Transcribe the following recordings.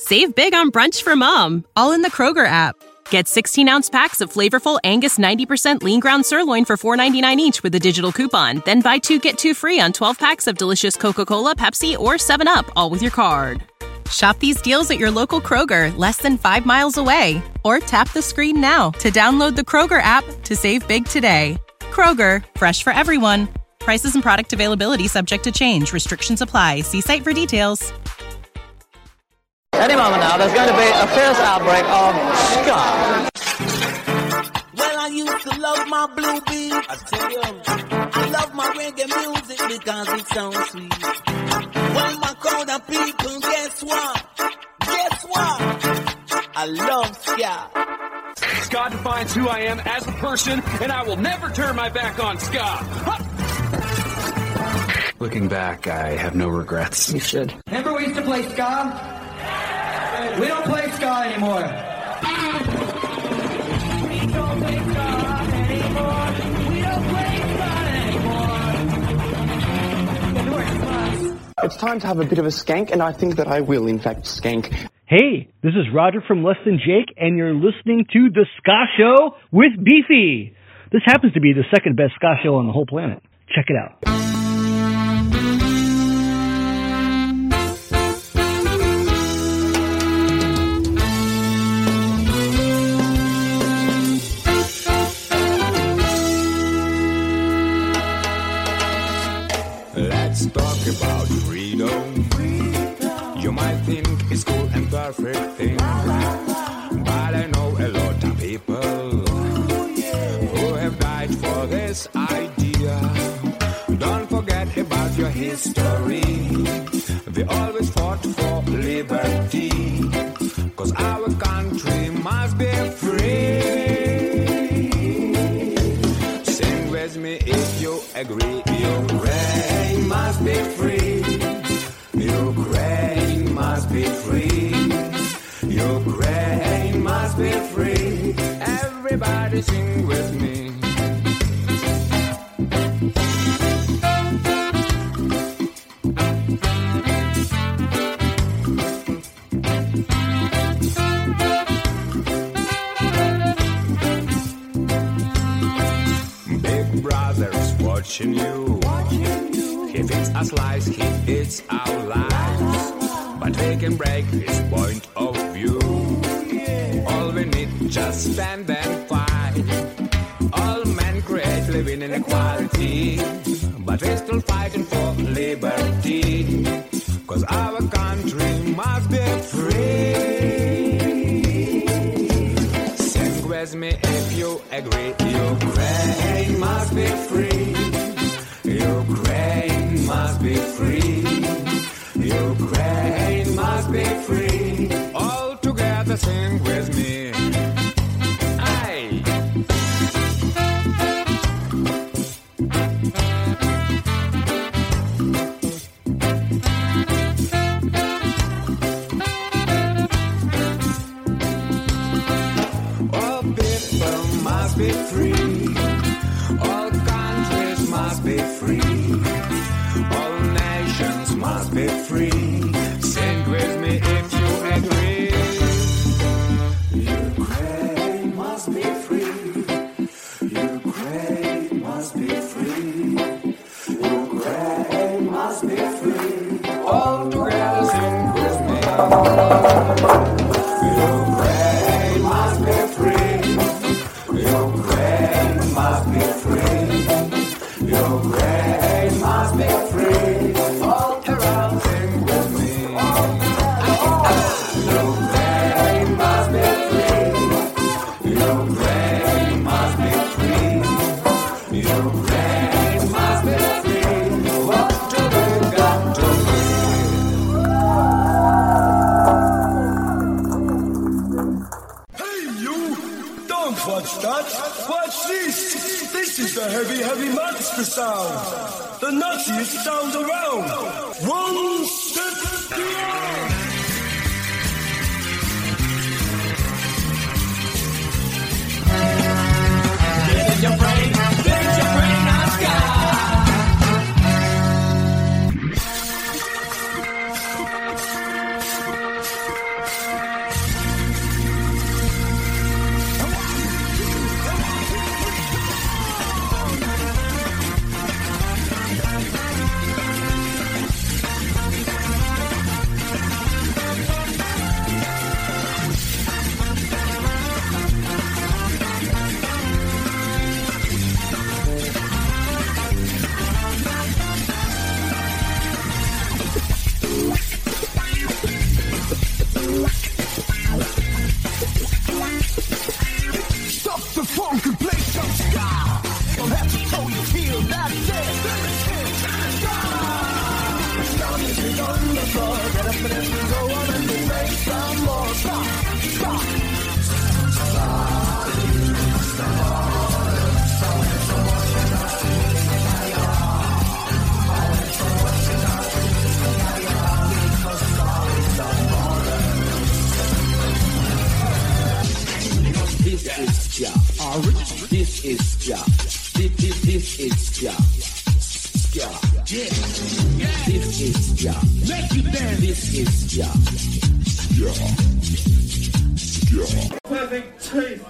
Save big on brunch for mom, all in the Kroger app. Get 16-ounce packs of flavorful Angus 90% lean ground sirloin for $4.99 each with a digital coupon. Then buy 2, get 2 free on 12 packs of delicious Coca-Cola, Pepsi, or 7-Up, all with your card. Shop these deals at your local Kroger, less than 5 miles away. Or tap the screen now to download the Kroger app to save big today. Kroger, fresh for everyone. Prices and product availability subject to change. Restrictions apply. See site for details. Any moment now, there's going to be a fierce outbreak of ska. Well, I used to love my blue beat. I tell you, I love my reggae music because it sounds sweet. Well, my crowd of people, guess what? Guess what? I love ska. Ska defines who I am as a person, and I will never turn my back on ska. Huh. Looking back, I have no regrets. You should. Remember we used to play ska? We don't play ska anymore. We don't play ska anymore. We don't play ska anymore. It's time to have a bit of a skank, and I think that I will, in fact, skank. Hey, this is Roger from Less Than Jake, and you're listening to The Ska Show with Beefy. This happens to be the second best ska show on the whole planet. Check it out. Let's talk about freedom. You might think it's cool and perfect thing, but I know a lot of people who have died for this idea. Don't forget about your history. We always fought for liberty, 'cause our country must be free. Sing with me if you agree. Ukraine must be free. Ukraine must be free. Ukraine must be free. Everybody sing with me. Big brother's watching you. He feeds a slice, he eats our lives. But we can break his point of view. All we need, just stand and fight. All men create living in equality, but we're still fighting for liberty. 'Cause our country must be free. Sing with me if you agree. Ukraine must be free. Ukraine must be free. Ukraine must be free. All together sing with me. Aye. All people must be free. All countries must be free. All nations must be free. Sing with me if you agree. Ukraine must be free. Ukraine must be free. Ukraine must be free. All together sing with me. Ukraine must be free. Ukraine must be free. Ukraine must be free. All around sing with me. Ukraine must be free. Ukraine must be free. Ukraine must be free. What do we got to do? Hey you! Don't watch that! Watch this! This is the heavy, heavy monster sound! The nuttiest sound around! One step beyond! Get in your brain on ska. This is ska. This is ska. Ska. Yeah. This is ska. Make you dance. This is ska. Ska. Perfect teeth.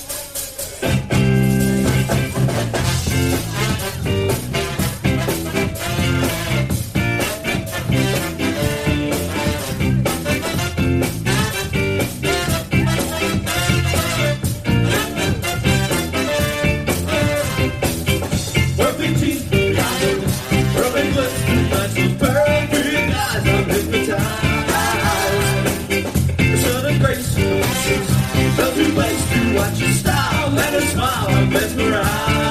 Watch your style, let her smile, I'm mesmerized.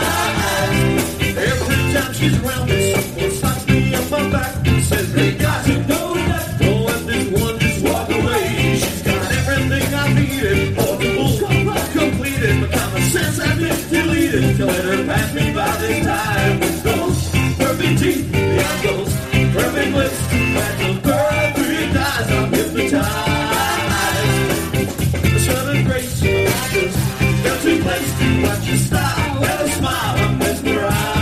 Every time she's around me, someone slaps me up my back and says, hey, got to know that. Don't let this one just walk away. She's got everything I needed, portable, completed. My common sense has been deleted. Don't let her pass me by this time. With those perfect teeth, beyond those perfect lips, back to perfect eyes, I'm hypnotized. The southern grace, got to place to watch your style, let her smile, I'm mesmerized.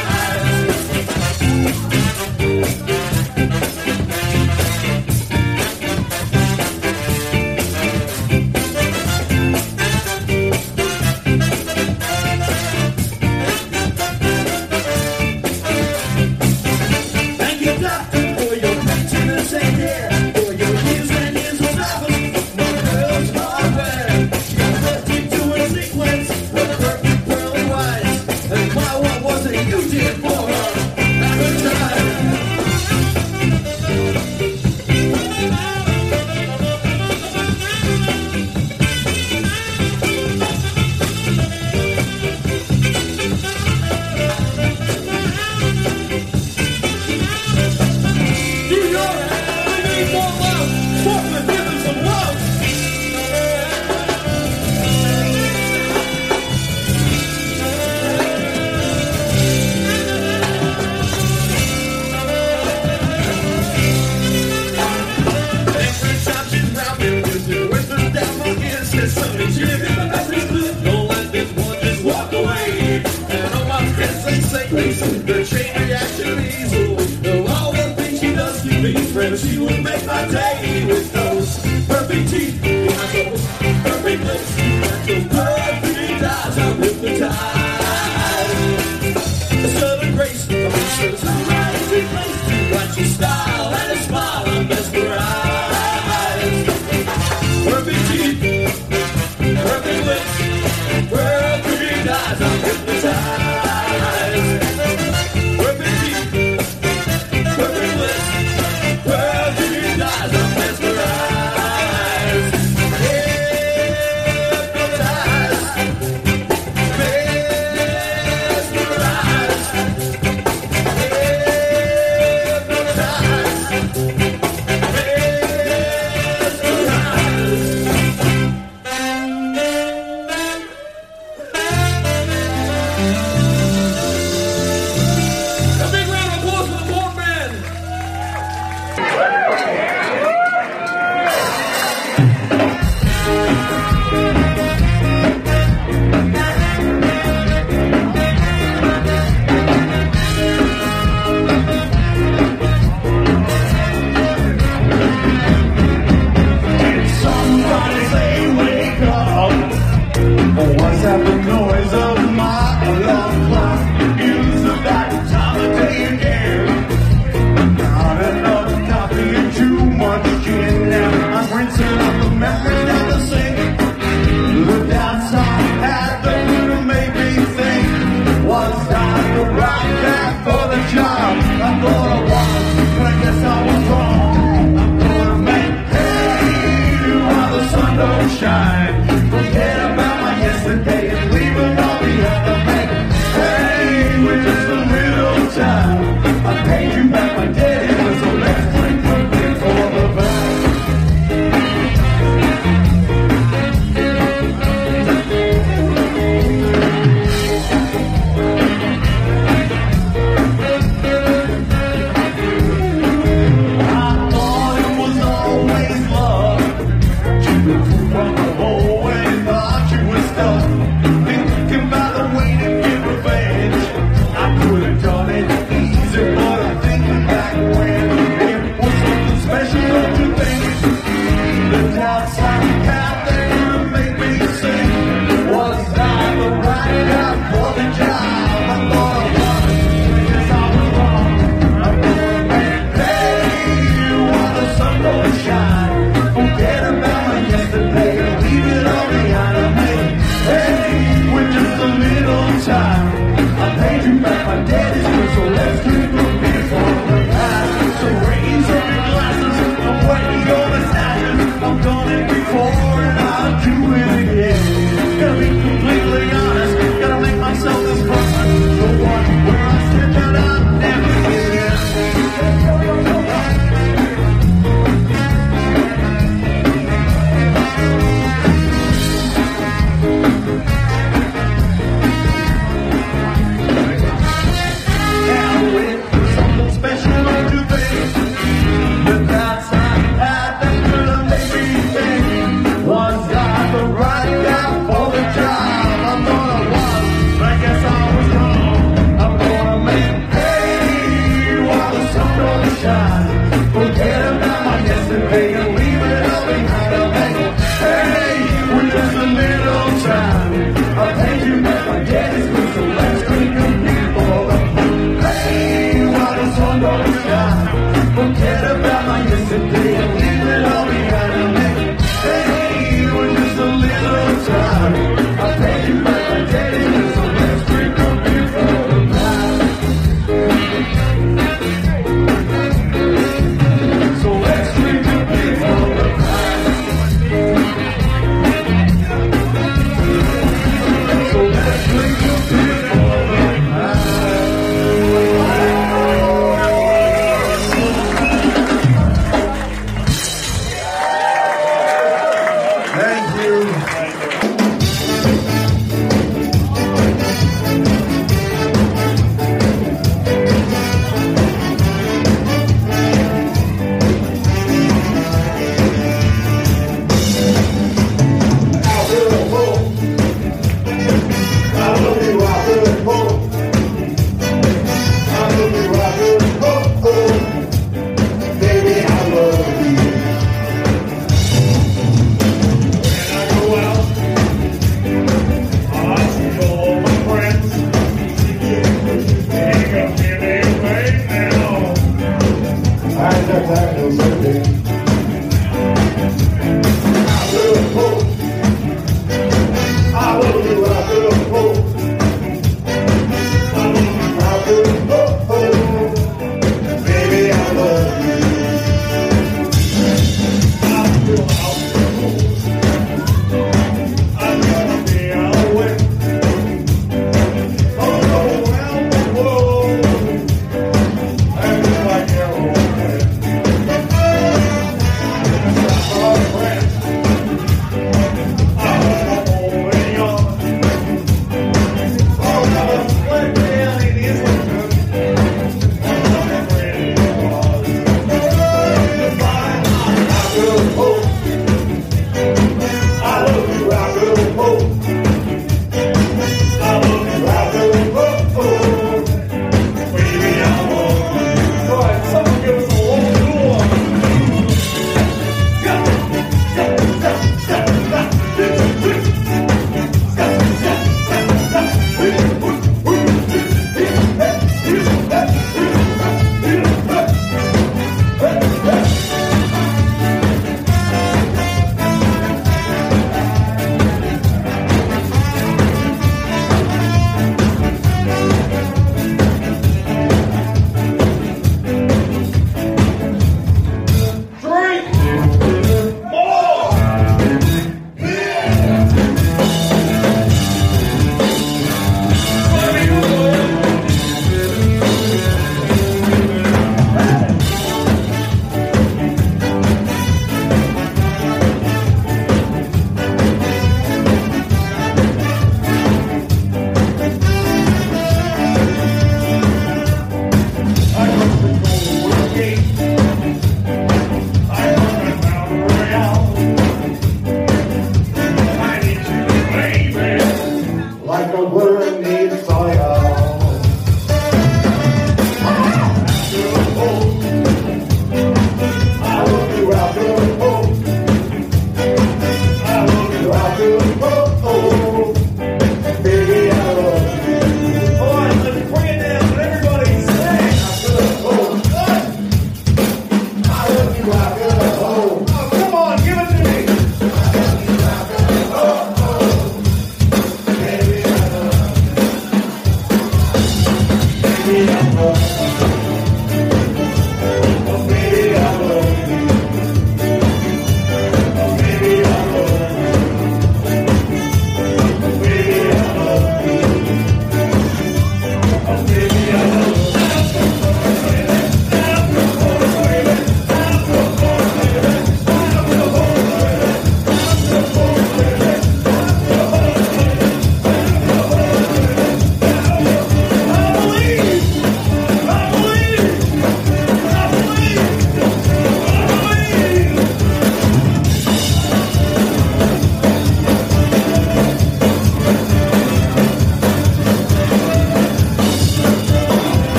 Thank you, doctor, for your maintenance and care, for your years and years of service, my girl's hardware. Sequence with perfect pearly white. And why, what was it you did for her at the time? New York, we need more love. Portland, give us some love. Don't let this one just walk away. And all my friends they say the chain reaction easel. All the things she does to me, friends, she would make my day. With those perfect teeth, behind those perfect lips, and those perfect eyes, I'm hypnotized. The southern grace, the horses, I'm right to place to watch your style and a smile, I'm mesmerized. Perfect teeth, perfect lips, perfect eyes, I'm hypnotized. Perfect teeth, perfect lips, perfect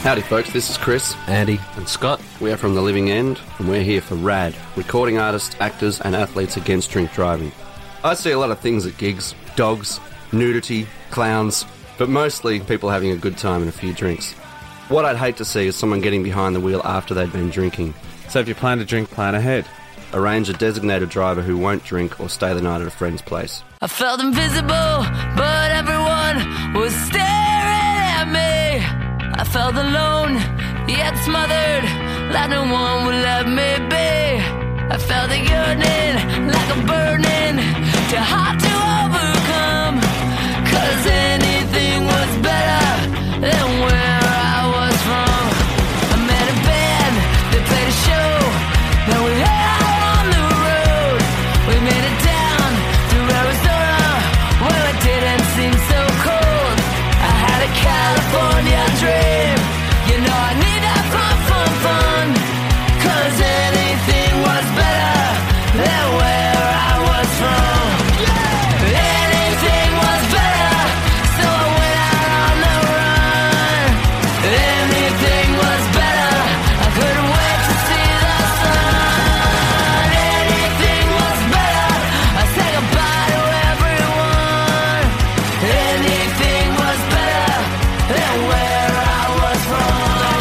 Howdy folks, this is Chris, Andy and Scott. We are from The Living End and we're here for RAD, recording artists, actors and athletes against drink driving. I see a lot of things at gigs, dogs, nudity, clowns, but mostly people having a good time and a few drinks. What I'd hate to see is someone getting behind the wheel after they've been drinking. So if you plan to drink, plan ahead. Arrange a designated driver who won't drink or stay the night at a friend's place. I felt invisible, but everyone was staring at me. I felt alone, yet smothered, like no one would let me be. I felt a yearning, like a burning, too hot to overcome. 'Cause anything was better than where I was from. I met a band, they played a show, now we out on the road. We made it down through Arizona, where it didn't seem so cold. I had a California dream, you know I need that fun. 'Cause anything was better than where I was from. Anything was better, so I went out on the run. Anything was better, I couldn't wait to see the sun. Anything was better, I said goodbye to everyone. Anything was better than where I was from.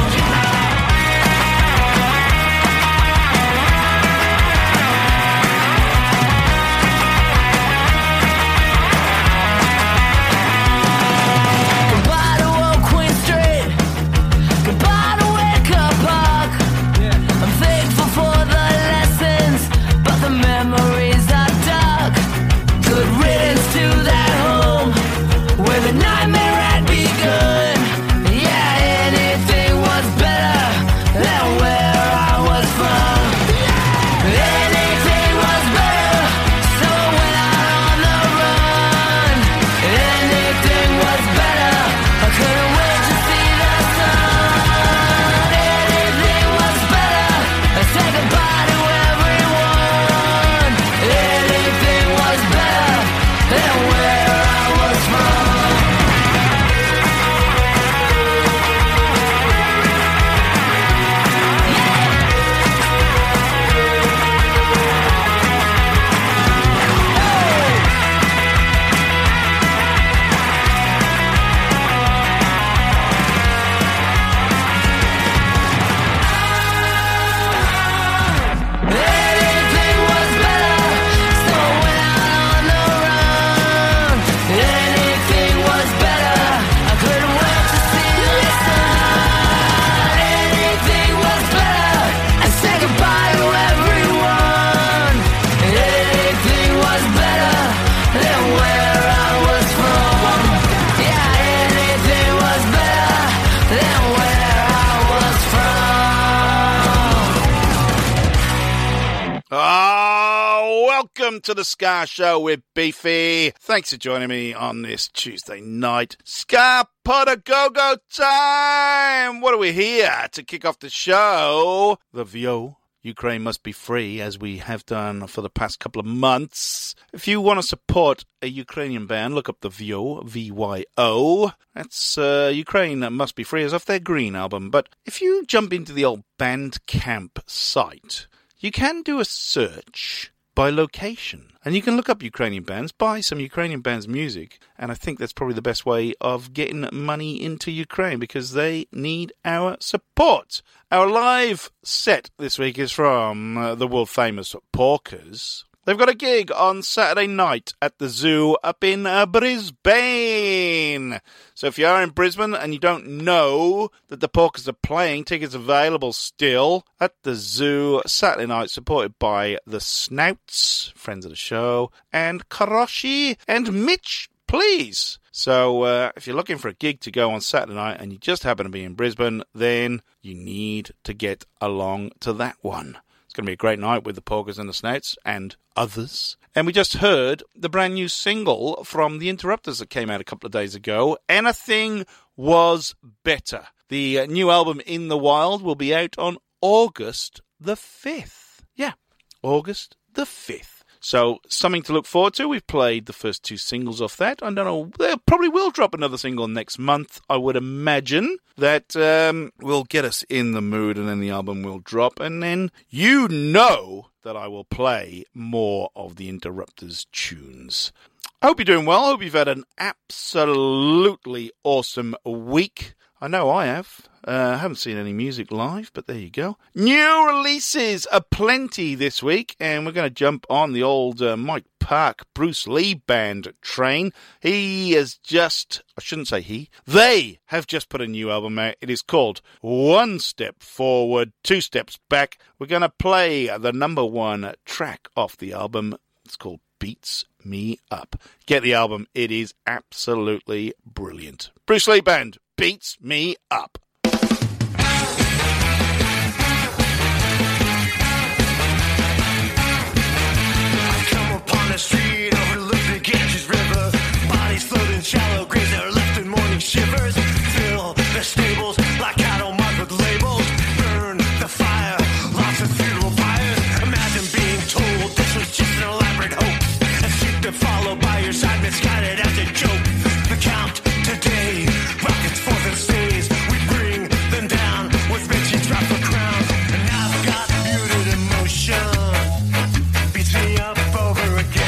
Goodbye to Old Queen Street, goodbye to Wake Up Park. I'm thankful for the lessons, but the memories are dark. Good riddance to that home where the nightmare had begun. Yeah, anything was better than where I was from. Anything was better, so I went out on the run. Anything was better, I couldn't wait to see the sun. Anything was better, I said goodbye to everyone. Anything was better than where I was from. Anything was better, so I went out on the run. Anything was better, I couldn't wait to see the sun. Anything was better, I said goodbye to everyone. Anything was better than where I was from. Yeah, anything was better than where I was from. Oh, welcome to the Ska Show with Beefy. Thanks for joining me on this Tuesday night. Ska Pot a Go-Go time! What are we here to kick off the show? The VO. Ukraine must be free, as we have done for the past couple of months. If you want to support a Ukrainian band, look up the VO, V-Y-O. That's Ukraine Must Be Free, as off their Green album. But if you jump into the old Bandcamp site, you can do a search by location. And you can look up Ukrainian bands, buy some Ukrainian bands' music, and I think that's probably the best way of getting money into Ukraine, because they need our support. Our live set this week is from the world-famous Porkers. They've got a gig on Saturday night at the Zoo up in Brisbane. So if you are in Brisbane and you don't know that the Porkers are playing, tickets available still at the Zoo Saturday night, supported by the Snouts, friends of the show, and Karoshi and Mitch, please. So if you're looking for a gig to go on Saturday night and you just happen to be in Brisbane, then you need to get along to that one. It's going to be a great night with the Porkers and the Snouts and others. And we just heard the brand new single from the Interrupters that came out a couple of days ago, Anything Was Better. The new album In the Wild will be out on August the 5th. Yeah, August the 5th. So something to look forward to. We've played the first 2 singles off that. I don't know. They probably will drop another single next month, I would imagine. That will get us in the mood, and then the album will drop. And then you know that I will play more of the Interrupters tunes. I hope you're doing well. I hope you've had an absolutely awesome week. I know I have. I haven't seen any music live, but there you go. New releases aplenty this week, and we're going to jump on the old Mike Park, Bruce Lee band train. He has just, I shouldn't say he, they have just put a new album out. It is called One Step Forward, Two Steps Back. We're going to play the number 1 track off the album. It's called Beats Me Up. Get the album. It is absolutely brilliant. Bruce Lee band, Beats Me Up. Street overlooks the Ganges River. Bodies floating shallow graves that are left in morning shivers. Fill the stables like cattle marked with labels. Burn the fire, lots of funeral fires. Imagine being told this was just an elaborate hoax. A sheep to follow by your side, misguided as a joke. The count today, rockets forth and stays. We bring them down with bitchy drop the crowns. And I've got muted emotion. Beats me up over again.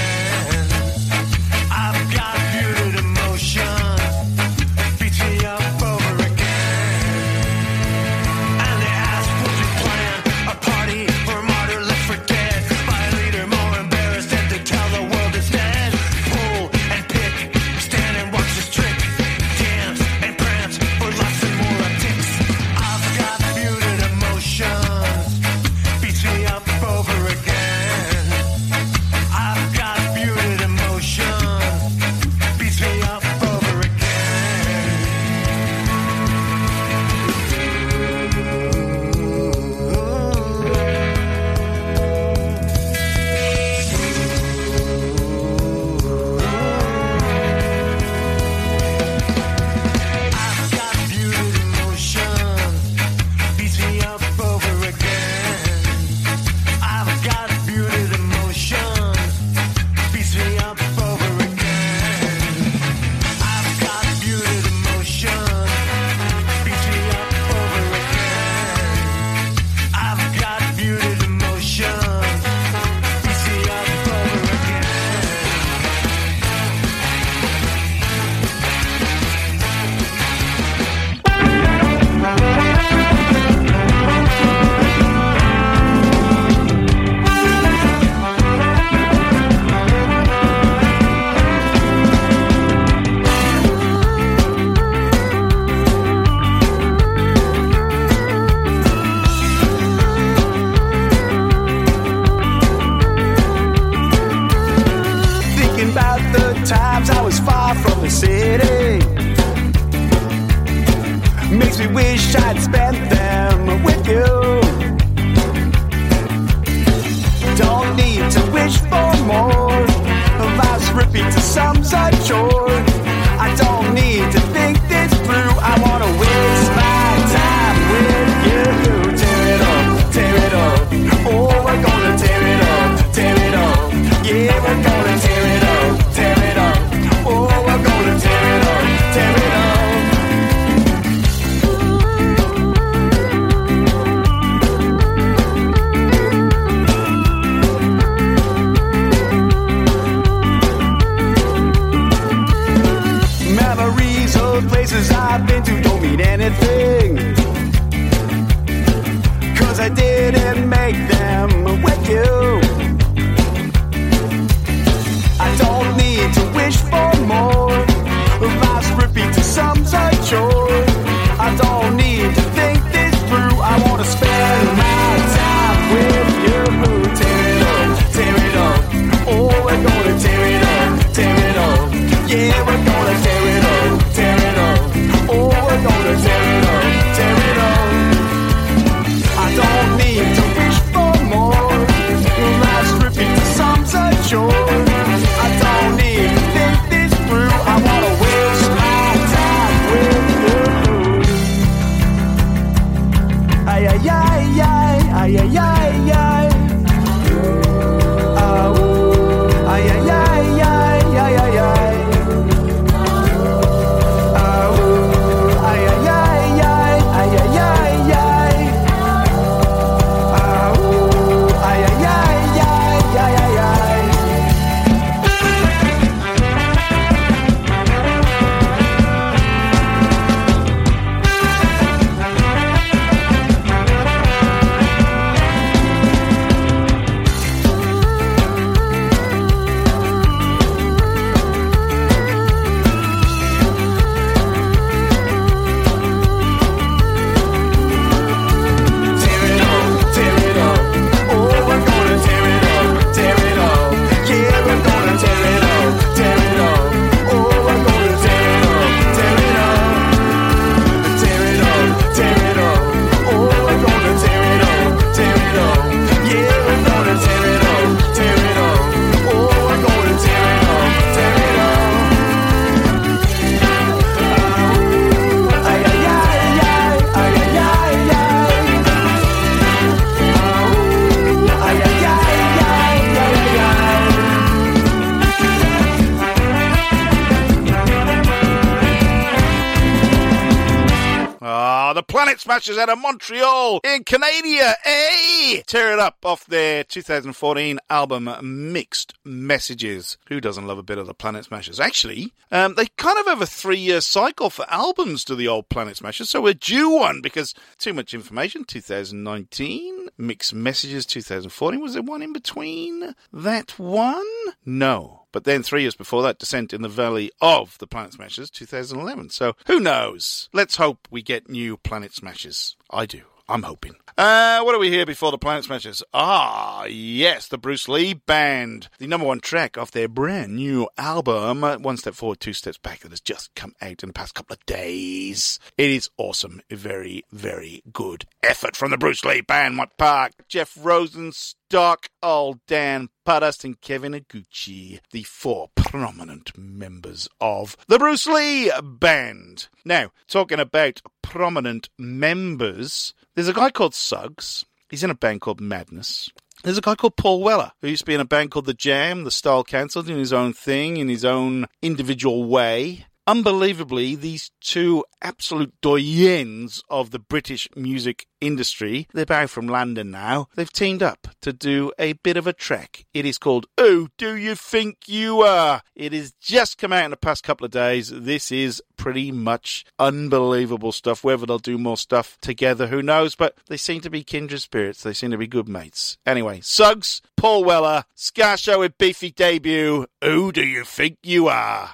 Planet Smashers out of Montreal in Canada, eh? Tear It Up off their 2014 album Mixed Messages. Who doesn't love a bit of the Planet Smashers? Actually, they kind of have a 3-year cycle for albums to the old Planet Smashers, so we're due one because too much information. 2019, Mixed Messages 2014. Was there one in between that one? No. But then 3 years before that, Descent in the Valley of the Planet Smashers, 2011. So who knows? Let's hope we get new Planet Smashers. I do. I'm hoping. What do we hear before the Planet Smashers? Ah, yes, the Bruce Lee Band. The number one track off their brand new album, One Step Forward, Two Steps Back, that has just come out in the past couple of days. It is awesome. A very, very good effort from the Bruce Lee Band. Mike Park, Jeff Rosenstock, old Dan Puddust, and Kevin Aguchi, the 4 prominent members of the Bruce Lee Band. Now, talking about prominent members, there's a guy called Suggs. He's in a band called Madness. There's a guy called Paul Weller, who used to be in a band called The Jam, the Style Council, doing his own thing in his own individual way. Unbelievably, these two absolute doyens of the British music industry, they're both from London now, they've teamed up to do a bit of a track. It is called Who Do You Think You Are? It has just come out in the past couple of days. This is pretty much unbelievable stuff. Whether they'll do more stuff together, who knows? But they seem to be kindred spirits. They seem to be good mates. Anyway, Suggs, Paul Weller, Ska Show with Beefy debut. Who Do You Think You Are?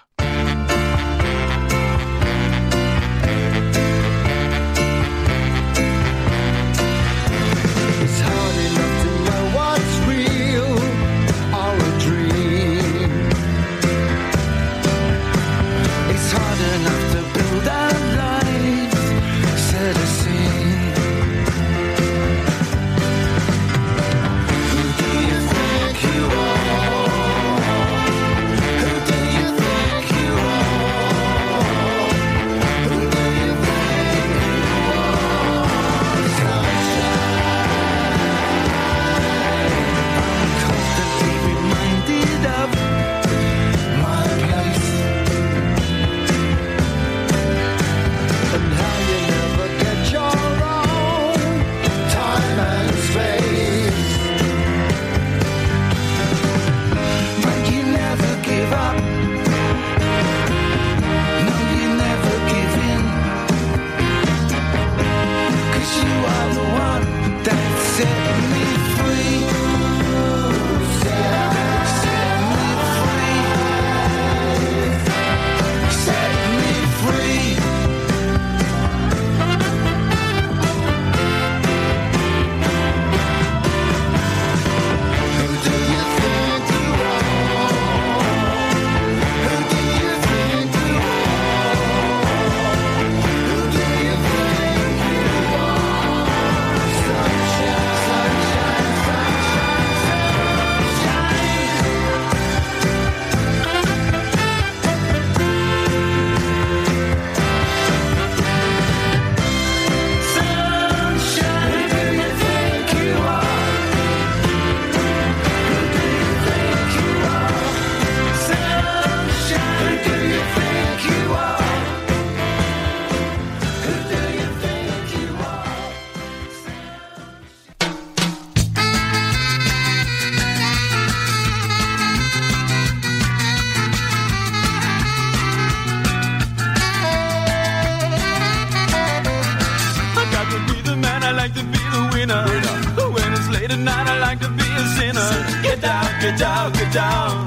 Get down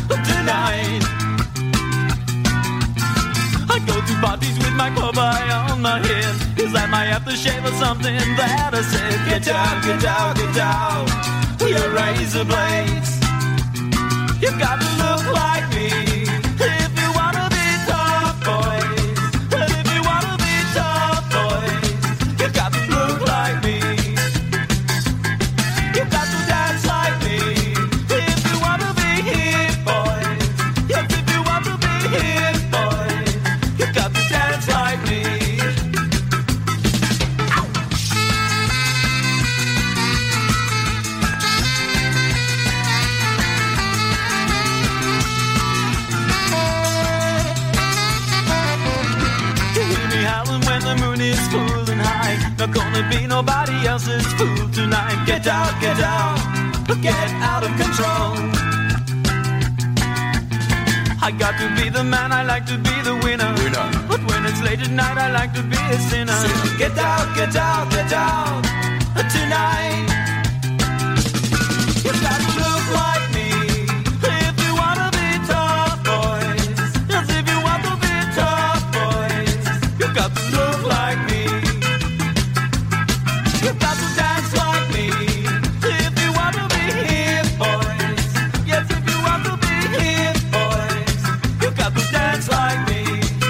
tonight. I go to parties with my cowboy on my head. Is that my aftershave or something that I said? Get down your razor blades. You've got to look like me if you want to be tough, boys. And if you want to be tough, boys, you've got to look like me. You've got to dance like me. You're gonna be nobody else's fool tonight. Get out of control. I got to be the man, I like to be the winner. But when it's late at night, I like to be a sinner. Get out tonight. You got to look like me if you wanna be tough, boys. Yes, if you want to be tough, boys, you got to look like me. You got to dance like me if you want to be hip, boys. Yes, if you want to be hip, boys, you got to dance like me.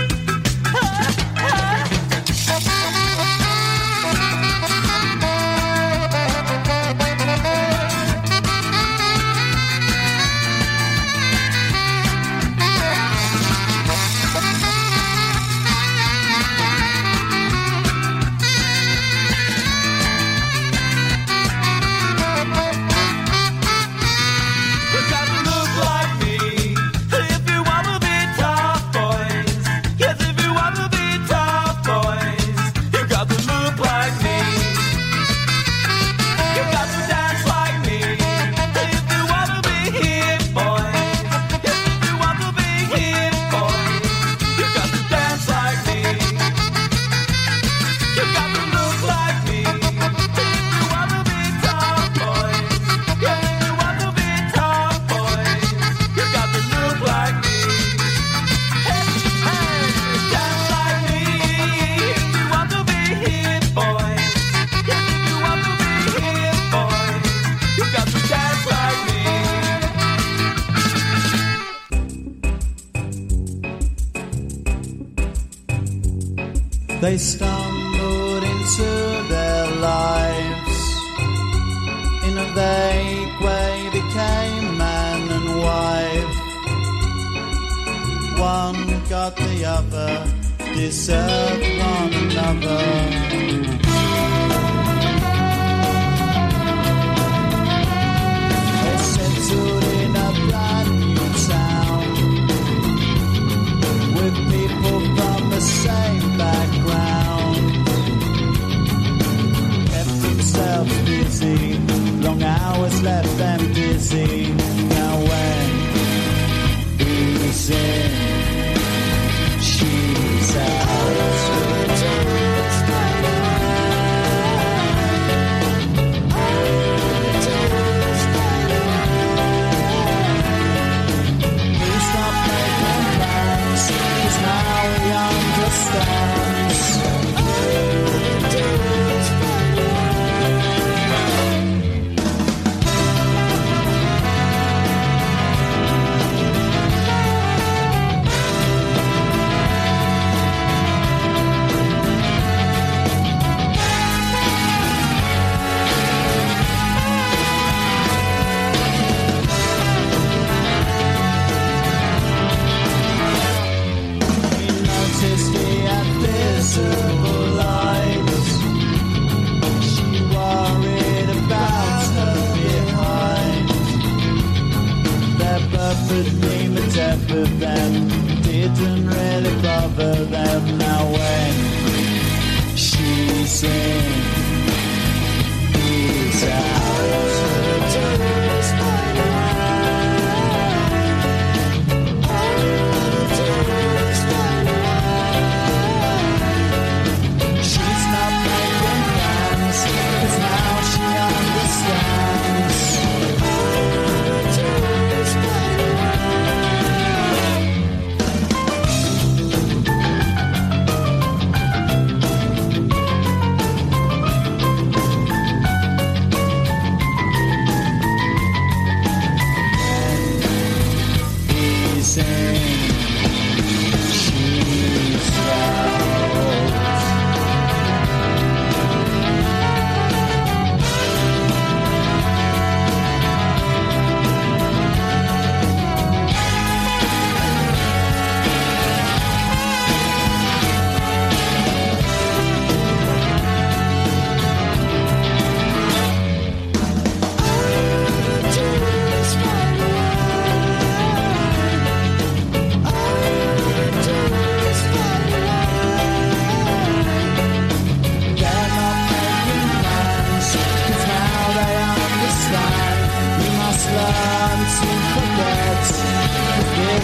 They stumbled into their lives. In a vague way became man and wife. One got the other, deserved one another. They settled in a brand new town with people from the same background. Kept themselves busy, long hours left them dizzy. Now when he's in, she's out. Now he understands. For them didn't really bother them. Now when she's in, he's out. She's not making plans, 'cause now she understands.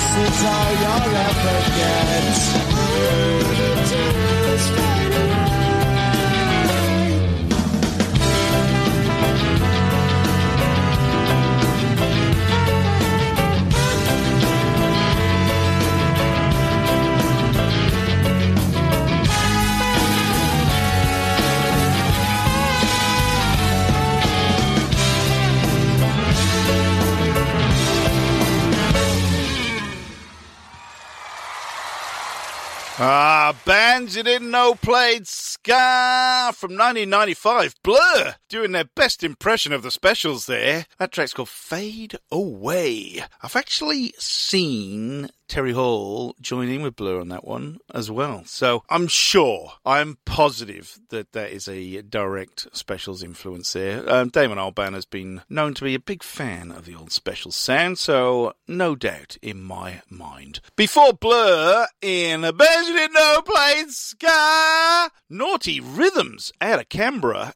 This is all you'll ever get. Bands you didn't know played ska from 1995. Blur doing their best impression of the Specials there. That track's called Fade Away. I've actually seen Terry Hall join in with Blur on that one as well. So I'm positive that that is a direct Specials influence there. Damon Albarn has been known to be a big fan of the old Specials sound, so no doubt in my mind. Before Blur, in Bands You Didn't Know played ska, Naughty Rhythms out of Canberra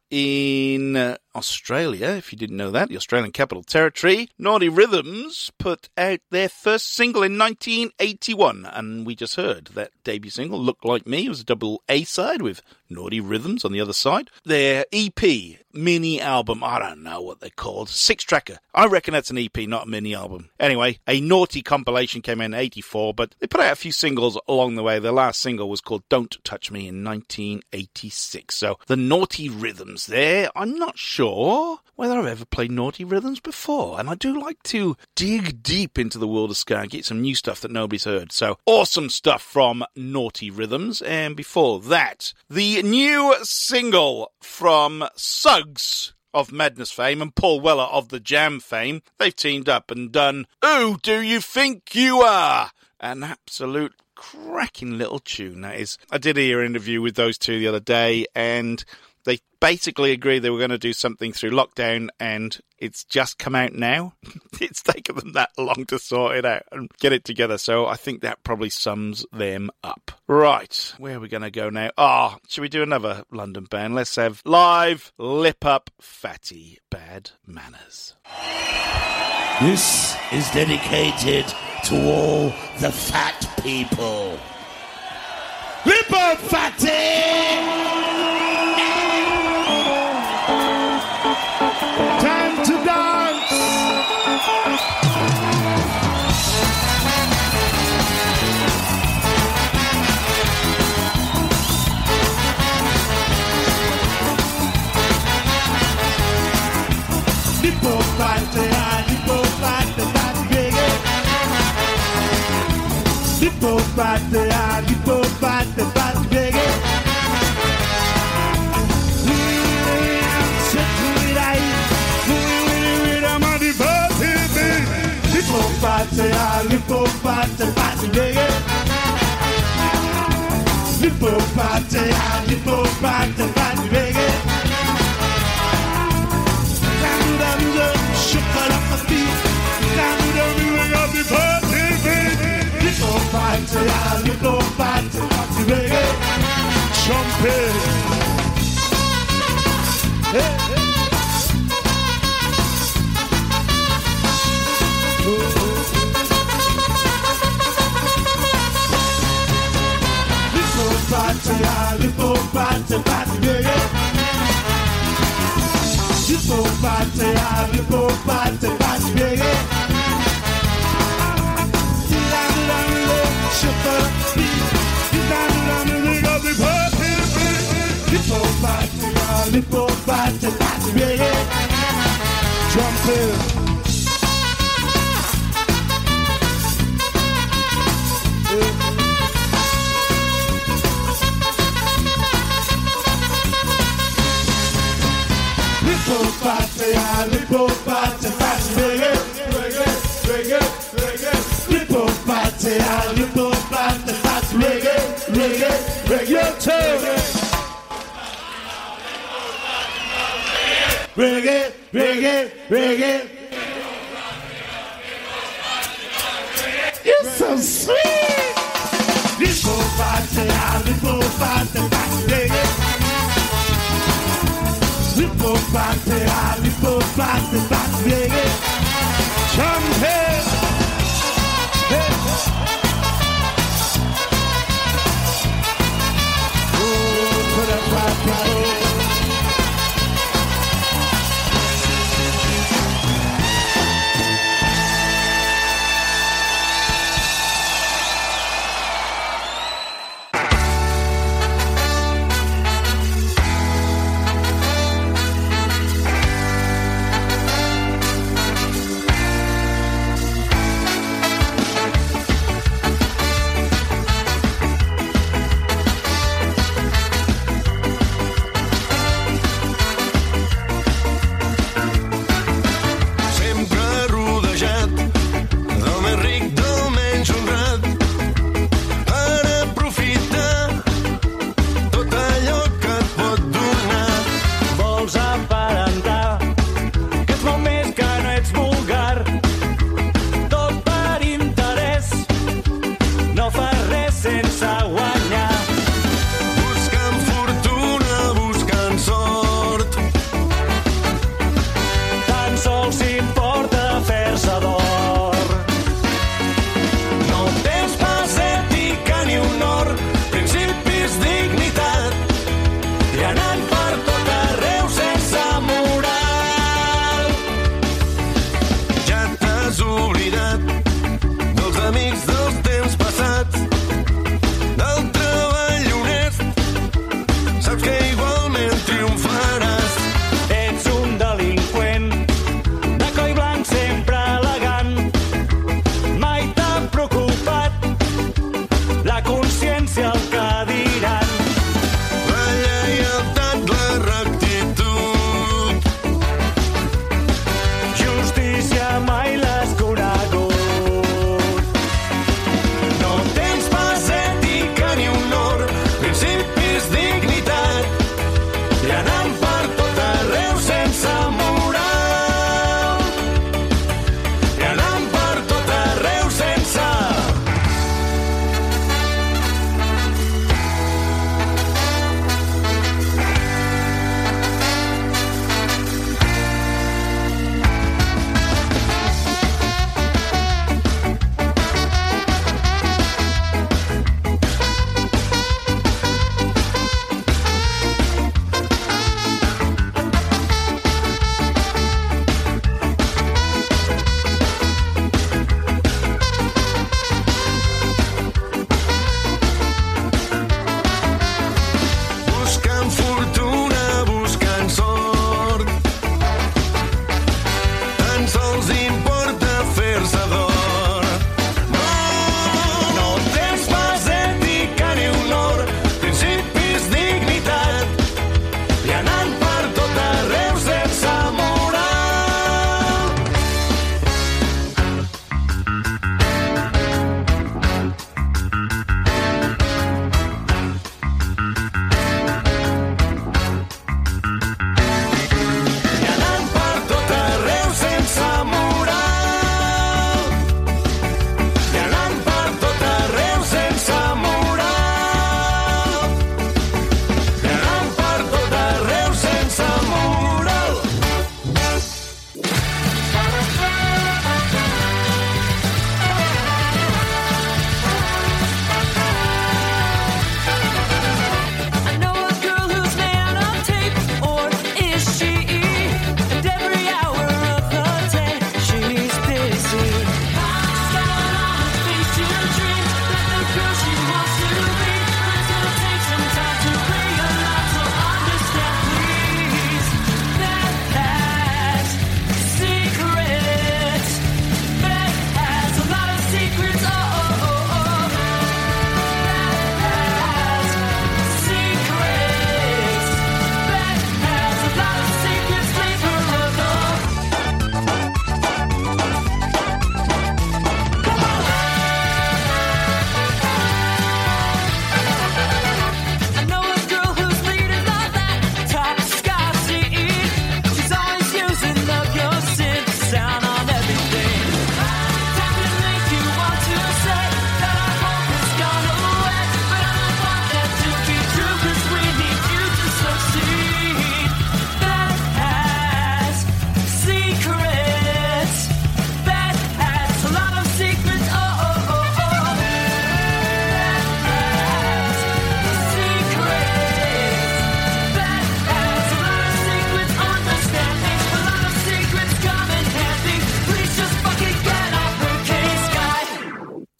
in Australia, if you didn't know that, the Australian Capital Territory. Naughty Rhythms put out their first single in 1981, and we just heard that debut single, Look Like Me. It was a double A-side with Naughty Rhythms on the other side. Their EP, mini album, I don't know what they're called, 6-tracker. I reckon that's an EP, not a mini album. Anyway, a Naughty compilation came in 84, but they put out a few singles along the way. Their last single was called Don't Touch Me in 1986. So the Naughty Rhythms there. I'm not sure whether I've ever played Naughty Rhythms before, and I do like to dig deep into the world of ska and get some new stuff that nobody's heard. So awesome stuff from Naughty Rhythms. And before that, the new single from Suggs of Madness fame and Paul Weller of the Jam fame. They've teamed up and done Who Do You Think You Are? An absolute cracking little tune, that is. I did hear an interview with those two the other day, and they basically agreed they were going to do something through lockdown, and it's just come out now. It's taken them that long to sort it out and get it together, so I think that probably sums them up. Right, where are we going to go now? Should we do another London band? Let's have live Lip Up Fatty Bad Manners. This is dedicated to all the fat people. Lip Up Fatty! Time to dance! Lippo Fatty, Lippo Fatty, Fatty Reggae. Lippo Fatty, Lippo Fatty, Fatty Reggae. Lippo Fatty, Fatty Reggae. Lippo Fatty, Lippo Fatty, Fatty Reggae. Shuffle up the beat. Lippo Fatty, Lippo Fatty, Fatty Reggae. Trumpet. Hey. Lippo Fatty, Fatty Reggae. Lippo Fatty, Lippo Fatty, Fatty Reggae. Lippo Fatty, Fatty Reggae. Trumpet. Lippo Fatty, Fatty Reggae. Reggae, reggae. Lippo Fatty, Lippo Fatty, Fatty Reggae. Reggae, reggae, reggae. You're so sweet. Lippo Fatty, Fatty Reggae. Lippo Fatty, Fatty Reggae. Trumpet. Hey.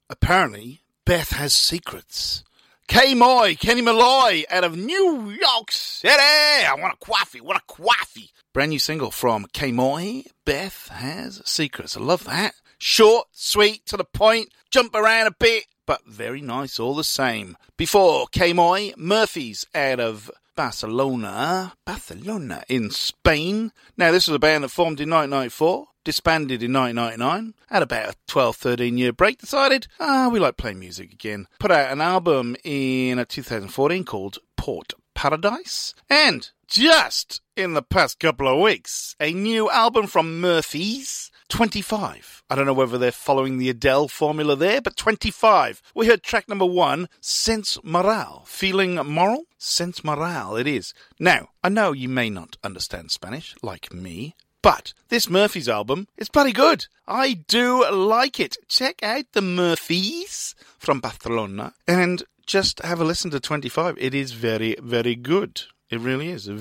apparently Beth has secrets. K-Moy, Kenny Malloy out of New York City. I want a coffee. Brand new single from K-Moy, Beth Has Secrets. I love that. Short, sweet, to the point, jump around a bit, but very nice all the same. Before K-Moy, Murphys out of Barcelona in Spain. Now, this was a band that formed in 1994, disbanded in 1999, had about a 12-13 year break, decided, we like playing music again. Put out an album in 2014 called Port Paradise, and just in the past couple of weeks, a new album from Murphys, 25. I don't know whether they're following the Adele formula there, but 25. We heard track number 1, Sense Moral. Feeling moral? Sense Moral it is. Now, I know you may not understand Spanish, like me, but this Murphys album is bloody good. I do like it. Check out the Murphys from Barcelona and just have a listen to 25. It is very, very good. It really is.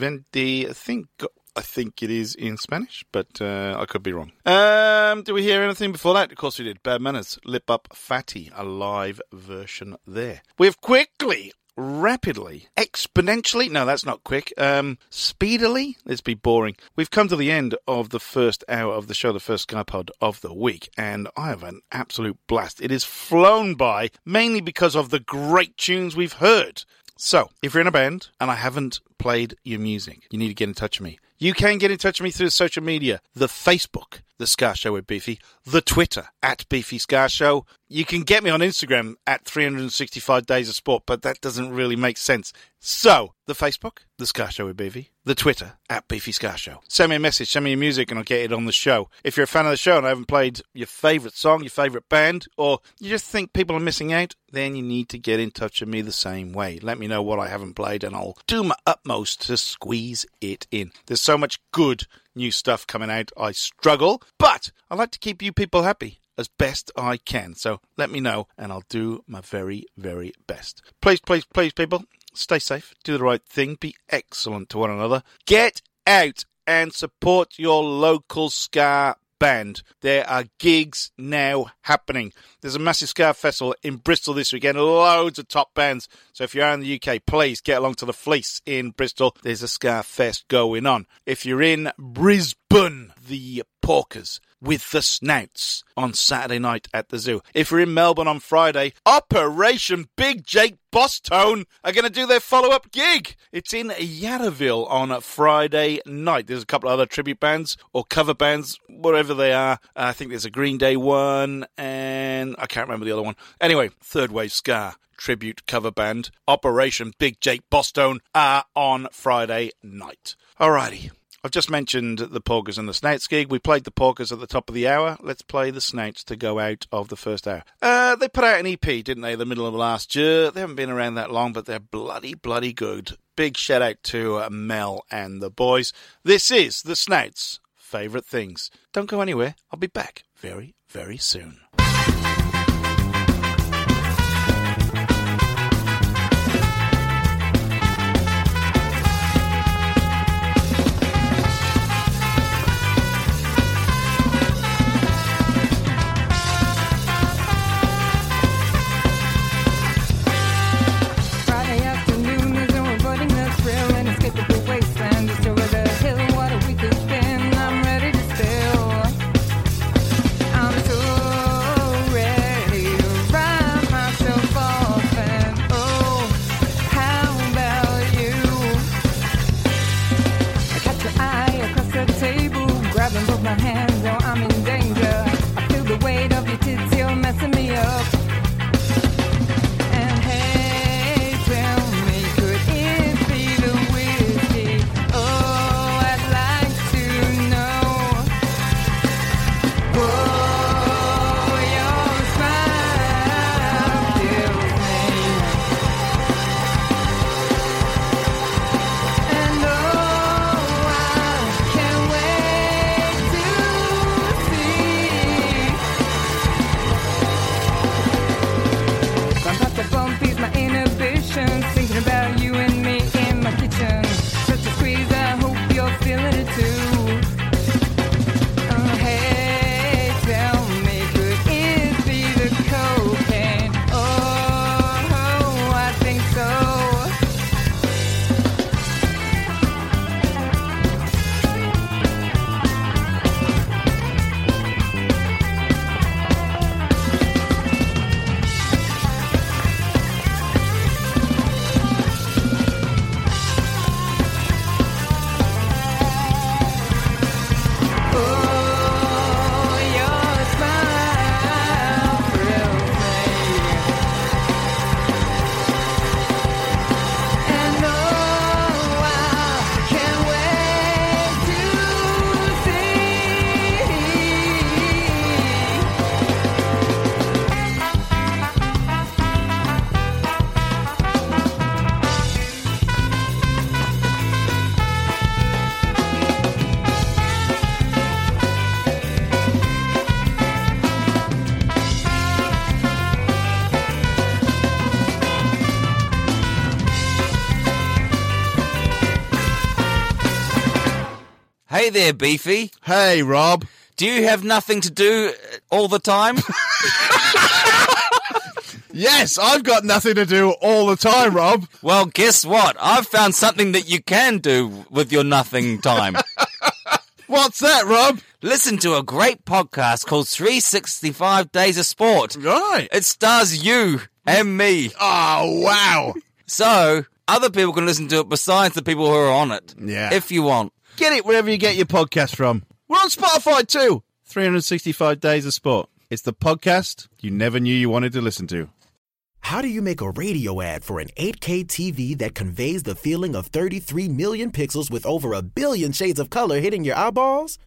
I think it is in Spanish, but I could be wrong. Did we hear anything before that? Of course we did. Bad Manners, Lip Up Fatty, a live version there. We've quickly, rapidly, exponentially, no, that's not quick, speedily, let's be boring. We've come to the end of the first hour of the show, the first SkyPod of the week, and I have an absolute blast. It has flown by, mainly because of the great tunes we've heard. So, if you're in a band and I haven't played your music, you need to get in touch with me. You can get in touch with me through social media, the Facebook, The Ska Show with Beefy, the Twitter, @Beefy Ska Show. You can get me on Instagram at 365 Days of Sport, but that doesn't really make sense. So, the Facebook, The Ska Show with Beefy, the Twitter, @Beefy Ska Show. Send me a message, send me your music, and I'll get it on the show. If you're a fan of the show and I haven't played your favourite song, your favourite band, or you just think people are missing out, then you need to get in touch with me the same way. Let me know what I haven't played, and I'll do my utmost to squeeze it in. There's so much good new stuff coming out, I struggle, but I like to keep you people happy as best I can. So let me know, and I'll do my very, very best. Please, please, please, people, stay safe, do the right thing, be excellent to one another. Get out and support your local ska band. There are gigs now happening. There's a massive ska festival in Bristol this weekend, loads of top bands. So if you are in the UK, please get along to the Fleece in Bristol. There's a ska fest going on. If you're in Brisbane, the Porkers with the Snouts on Saturday night at the zoo. If you're in Melbourne on Friday, Operation Big Jake Bosstone are going to do their follow-up gig. It's in Yarraville on Friday night. There's a couple of other tribute bands or cover bands, whatever they are. I think there's a Green Day one, and I can't remember the other one. Anyway, Third Wave Ska tribute cover band, Operation Big Jake Bosstone, are on Friday night. Alrighty. I've just mentioned the Porkers and the Snouts gig. We played the Porkers at the top of the hour. Let's play the Snouts to go out of the first hour. They put out an EP, didn't they, the middle of last year? They haven't been around that long, but they're bloody, bloody good. Big shout out to Mel and the boys. This is the Snouts' favourite things. Don't go anywhere. I'll be back very, very soon. I'm so Hey there, Beefy. Hey, Rob. Do you have nothing to do all the time? Yes, I've got nothing to do all the time, Rob. Well, guess what? I've found something that you can do with your nothing time. What's that, Rob? Listen to a great podcast called 365 Days of Sport. Right. It stars you and me. Oh, wow. So, other people can listen to it besides the people who are on it. Yeah. If you want. Get it wherever you get your podcast from. We're on Spotify too. 365 Days of Sport. It's the podcast you never knew you wanted to listen to. How do you make a radio ad for an 8K TV that conveys the feeling of 33 million pixels with over a billion shades of color hitting your eyeballs?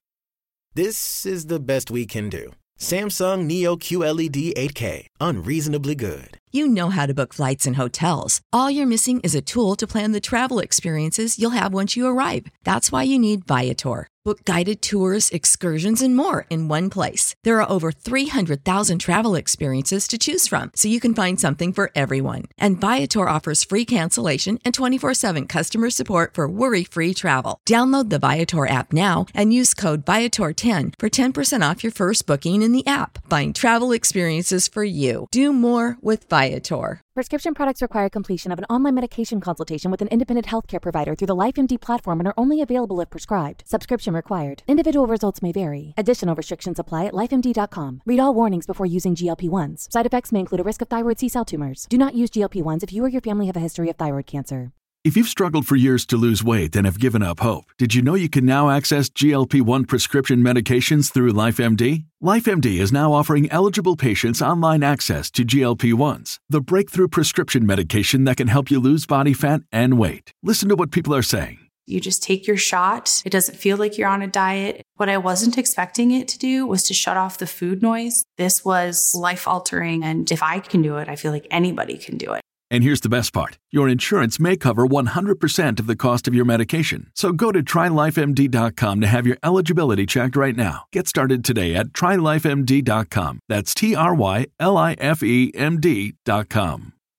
This is the best we can do. Samsung Neo QLED 8K. Unreasonably good. You know how to book flights and hotels. All you're missing is a tool to plan the travel experiences you'll have once you arrive. That's why you need Viator. Book guided tours, excursions, and more in one place. There are over 300,000 travel experiences to choose from, so you can find something for everyone. And Viator offers free cancellation and 24/7 customer support for worry-free travel. Download the Viator app now and use code Viator10 for 10% off your first booking in the app. Find travel experiences for you. Do more with Viator. Prescription products require completion of an online medication consultation with an independent healthcare provider through the LifeMD platform and are only available if prescribed. Subscription required. Individual results may vary. Additional restrictions apply at lifemd.com. Read all warnings before using GLP-1s. Side effects may include a risk of thyroid C-cell tumors. Do not use GLP-1s if you or your family have a history of thyroid cancer. If you've struggled for years to lose weight and have given up hope, did you know you can now access GLP-1 prescription medications through LifeMD? LifeMD is now offering eligible patients online access to GLP-1s, the breakthrough prescription medication that can help you lose body fat and weight. Listen to what people are saying. You just take your shot. It doesn't feel like you're on a diet. What I wasn't expecting it to do was to shut off the food noise. This was life-altering, and if I can do it, I feel like anybody can do it. And here's the best part. Your insurance may cover 100% of the cost of your medication. So go to TryLifeMD.com to have your eligibility checked right now. Get started today at TryLifeMD.com. That's TryLifeMD.com.